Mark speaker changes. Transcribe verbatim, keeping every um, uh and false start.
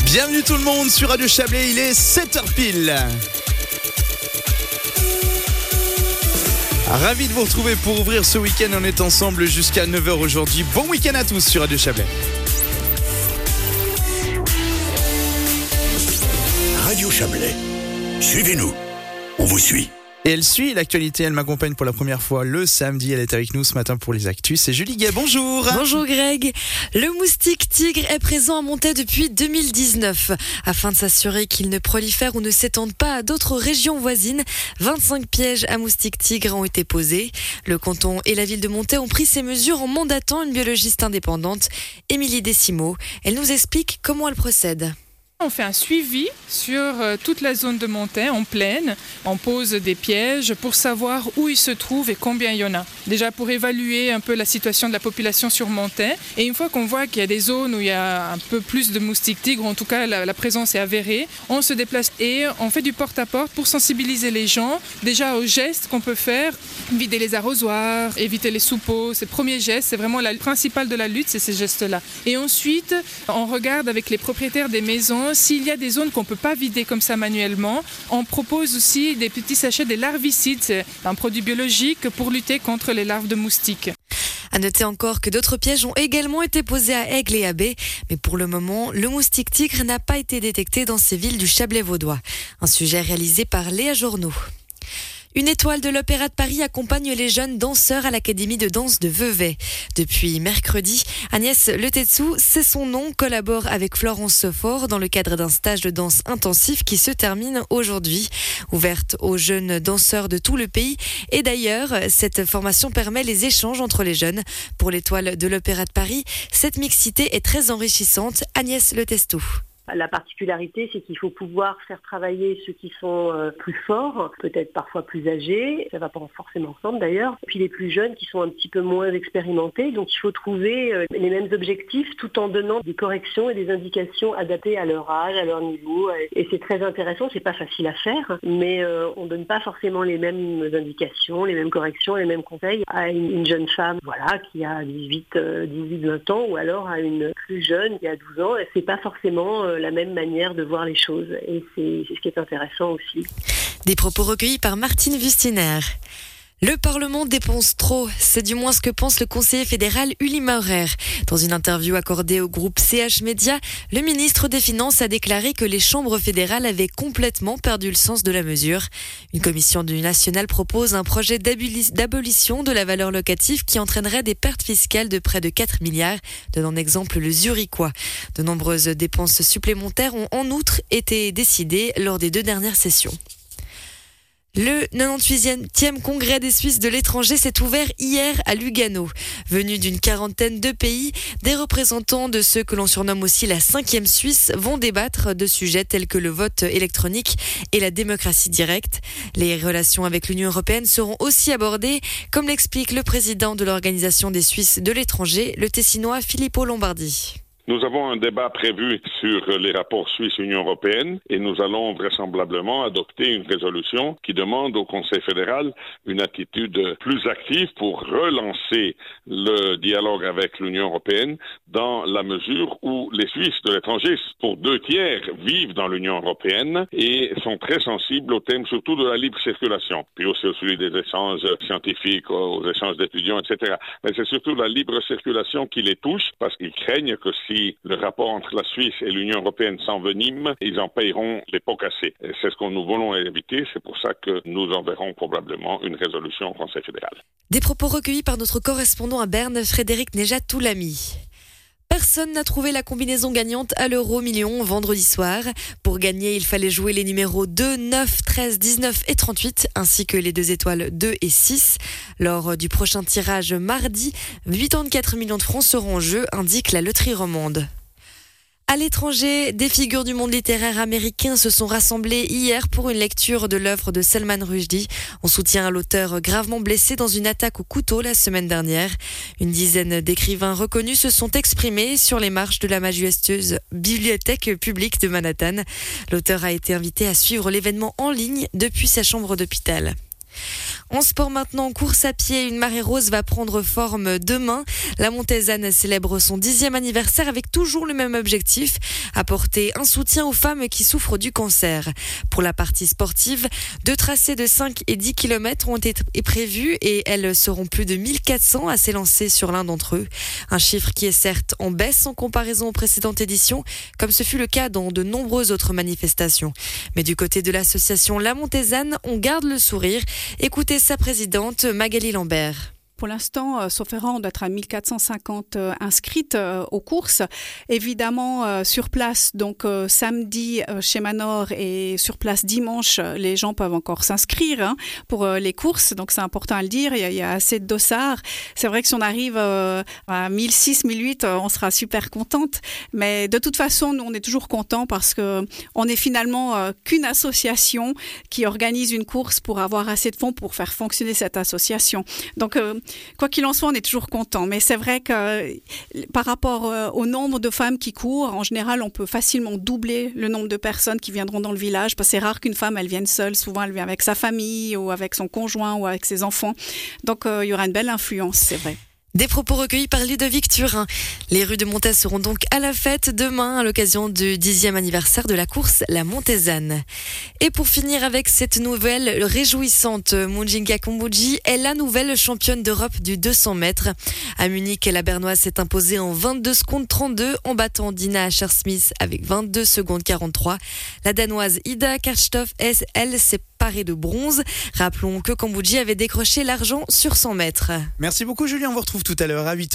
Speaker 1: Bienvenue tout le monde sur Radio Chablais, il est sept heures pile. Ravi de vous retrouver pour ouvrir ce week-end. On est ensemble jusqu'à neuf heures aujourd'hui. Bon week-end à tous sur Radio Chablais.
Speaker 2: Radio Chablais, suivez-nous, on vous suit.
Speaker 1: Et elle suit l'actualité, elle m'accompagne pour la première fois le samedi. Elle est avec nous ce matin pour les actus. C'est Julie Gay, bonjour.
Speaker 3: Bonjour Greg. Le moustique tigre est présent à Montaix depuis deux mille dix-neuf. Afin de s'assurer qu'il ne prolifère ou ne s'étende pas à d'autres régions voisines, vingt-cinq pièges à moustiques tigres ont été posés. Le canton et la ville de Montaix ont pris ces mesures en mandatant une biologiste indépendante, Émilie Décimo. Elle nous explique comment elle procède.
Speaker 4: On fait un suivi sur toute la zone de Montaix en plaine. On pose des pièges pour savoir où ils se trouvent et combien il y en a. Déjà pour évaluer un peu la situation de la population sur Montaix. Et une fois qu'on voit qu'il y a des zones où il y a un peu plus de moustiques tigres, en tout cas la, la présence est avérée, on se déplace et on fait du porte-à-porte pour sensibiliser les gens déjà aux gestes qu'on peut faire. Vider les arrosoirs, éviter les sous-pots. C'est le premier geste, c'est vraiment la principale de la lutte, c'est ces gestes-là. Et ensuite, on regarde avec les propriétaires des maisons s'il y a des zones qu'on ne peut pas vider comme ça manuellement. On propose aussi des petits sachets, des larvicides, c'est un produit biologique pour lutter contre les larves de moustiques.
Speaker 3: À noter encore que d'autres pièges ont également été posés à Aigle et à Baie, mais pour le moment, le moustique tigre n'a pas été détecté dans ces villes du Chablais vaudois. Un sujet réalisé par Léa Journeau. Une étoile de l'Opéra de Paris accompagne les jeunes danseurs à l'Académie de danse de Vevey. Depuis mercredi, Agnès Letetsou, c'est son nom, collabore avec Florence Fort dans le cadre d'un stage de danse intensif qui se termine aujourd'hui. Ouverte aux jeunes danseurs de tout le pays. Et d'ailleurs, cette formation permet les échanges entre les jeunes. Pour l'étoile de l'Opéra de Paris, cette mixité est très enrichissante. Agnès Letetsou.
Speaker 5: La particularité, c'est qu'il faut pouvoir faire travailler ceux qui sont euh, plus forts, peut-être parfois plus âgés, ça va pas forcément ensemble d'ailleurs, et puis les plus jeunes qui sont un petit peu moins expérimentés. Donc il faut trouver euh, les mêmes objectifs tout en donnant des corrections et des indications adaptées à leur âge, à leur niveau. Et c'est très intéressant, c'est pas facile à faire, mais euh, on donne pas forcément les mêmes indications, les mêmes corrections, les mêmes conseils à une, une jeune femme, voilà, qui a dix-huit, vingt ans, ou alors à une plus jeune qui a douze ans. Et c'est pas forcément euh, la même manière de voir les choses, et c'est, c'est ce qui est intéressant aussi.
Speaker 3: Des propos recueillis par Martine Wustiner. Le Parlement dépense trop, c'est du moins ce que pense le conseiller fédéral Uli Maurer. Dans une interview accordée au groupe C H Média, le ministre des Finances a déclaré que les chambres fédérales avaient complètement perdu le sens de la mesure. Une commission du national propose un projet d'abolition de la valeur locative qui entraînerait des pertes fiscales de près de quatre milliards, donnant exemple le Zurichois. De nombreuses dépenses supplémentaires ont en outre été décidées lors des deux dernières sessions. Le quatre-vingt-dix-huitième congrès des Suisses de l'étranger s'est ouvert hier à Lugano. Venus d'une quarantaine de pays, des représentants de ceux que l'on surnomme aussi la cinquième Suisse vont débattre de sujets tels que le vote électronique et la démocratie directe. Les relations avec l'Union européenne seront aussi abordées, comme l'explique le président de l'Organisation des Suisses de l'étranger, le Tessinois Filippo Lombardi.
Speaker 6: Nous avons un débat prévu sur les rapports Suisse-Union européenne et nous allons vraisemblablement adopter une résolution qui demande au Conseil fédéral une attitude plus active pour relancer le dialogue avec l'Union européenne dans la mesure où les Suisses de l'étranger, pour deux tiers, vivent dans l'Union européenne et sont très sensibles au thème surtout de la libre circulation, puis aussi au sujet des échanges scientifiques, aux échanges d'étudiants, et cetera. Mais c'est surtout la libre circulation qui les touche parce qu'ils craignent que si le rapport entre la Suisse et l'Union européenne s'envenime, ils en paieront les pots cassés. Et c'est ce que nous voulons éviter, c'est pour ça que nous enverrons probablement une résolution au Conseil fédéral.
Speaker 3: Des propos recueillis par notre correspondant à Berne, Frédéric Nejat-Toulami. Personne n'a trouvé la combinaison gagnante à l'euro million vendredi soir. Pour gagner, il fallait jouer les numéros deux, neuf, treize, dix-neuf et trente-huit, ainsi que les deux étoiles deux et six. Lors du prochain tirage mardi, quatre-vingt-quatorze millions de francs seront en jeu, indique la loterie romande. À l'étranger, des figures du monde littéraire américain se sont rassemblées hier pour une lecture de l'œuvre de Salman Rushdie, en soutien à l'auteur gravement blessé dans une attaque au couteau la semaine dernière. Une dizaine d'écrivains reconnus se sont exprimés sur les marches de la majestueuse bibliothèque publique de Manhattan. L'auteur a été invité à suivre l'événement en ligne depuis sa chambre d'hôpital. En sport maintenant, course à pied, une marée rose va prendre forme demain. La Montezanne célèbre son dixième anniversaire avec toujours le même objectif, apporter un soutien aux femmes qui souffrent du cancer. Pour la partie sportive, deux tracés de cinq et dix kilomètres ont été prévus et elles seront plus de mille quatre cents à s'élancer sur l'un d'entre eux. Un chiffre qui est certes en baisse en comparaison aux précédentes éditions, comme ce fut le cas dans de nombreuses autres manifestations. Mais du côté de l'association La Montezanne, on garde le sourire. Écoutez sa présidente Magali Lambert.
Speaker 7: Pour l'instant, euh, sauf erreur, on doit être à mille quatre cent cinquante euh, inscrites euh, aux courses. Évidemment, euh, sur place, donc euh, samedi euh, chez Manor et sur place dimanche, euh, les gens peuvent encore s'inscrire hein, pour euh, les courses. Donc c'est important à le dire, il y a, il y a assez de dossards. C'est vrai que si on arrive euh, à mille six, mille huit, euh, on sera super contente. Mais de toute façon, nous, on est toujours contents parce que on est finalement euh, qu'une association qui organise une course pour avoir assez de fonds pour faire fonctionner cette association. Donc, euh, quoi qu'il en soit, on est toujours content. Mais c'est vrai que euh, par rapport euh, au nombre de femmes qui courent, en général, on peut facilement doubler le nombre de personnes qui viendront dans le village. Parce que c'est rare qu'une femme, elle vienne seule. Souvent, elle vient avec sa famille ou avec son conjoint ou avec ses enfants. Donc, euh, il y aura une belle influence, c'est vrai.
Speaker 3: Des propos recueillis par Ludovic Turin. Les rues de Montez seront donc à la fête demain à l'occasion du dixième anniversaire de la course La Montezanne. Et pour finir avec cette nouvelle réjouissante, Mujinga Kambodji est la nouvelle championne d'Europe du deux cents mètres. À Munich, la Bernoise s'est imposée en vingt-deux secondes trente-deux en battant Dina Asher-Smith avec vingt-deux secondes quarante-trois. La Danoise Ida Karstoff, elle, s'est parée de bronze. Rappelons que Kambodji avait décroché l'argent sur cent mètres.
Speaker 1: Merci beaucoup Julien, on vous retrouve tout à l'heure à huit heures.